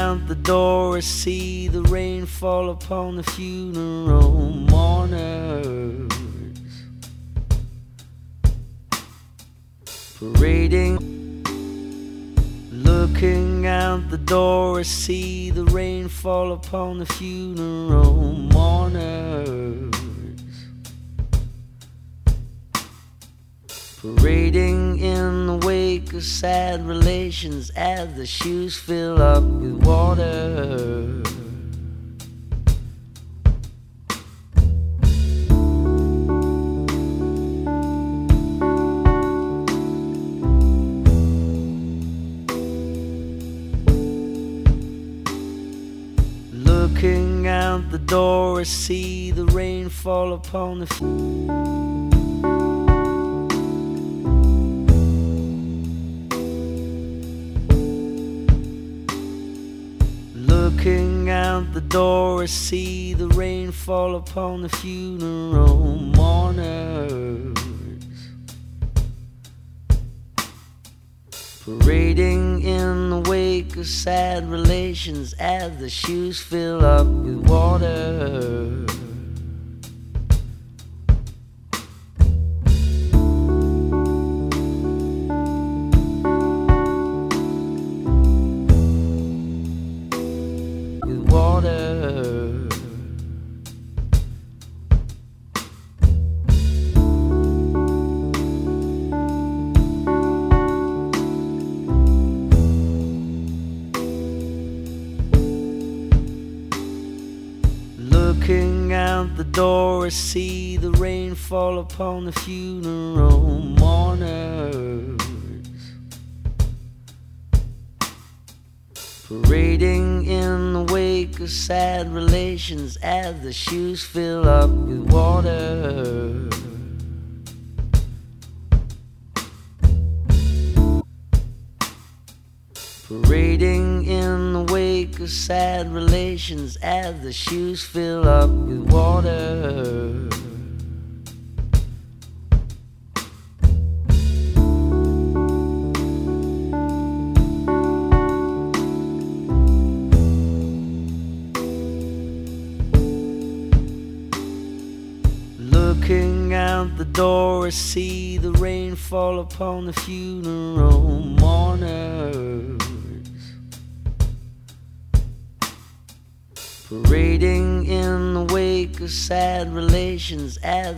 out the door, I see the rain fall upon the funeral mourners, parading. Looking out the door, I see the rain fall upon the funeral mourners, parading in the wake of sad relations as the shoes fill up with water. Looking out the door, I see the rain fall upon the Looking out the door, I see the rain fall upon the funeral mourners, parading in the wake of sad relations as the shoes fill up with water. With water. Looking out the door, I see the rain fall upon the funeral mourners, parading in the wake of sad relations as the shoes fill up with water. Parading in the wake of sad relations as the shoes fill up with water. Looking out the door, I see the rain fall upon the funeral mourners, parading in the wake of sad relations as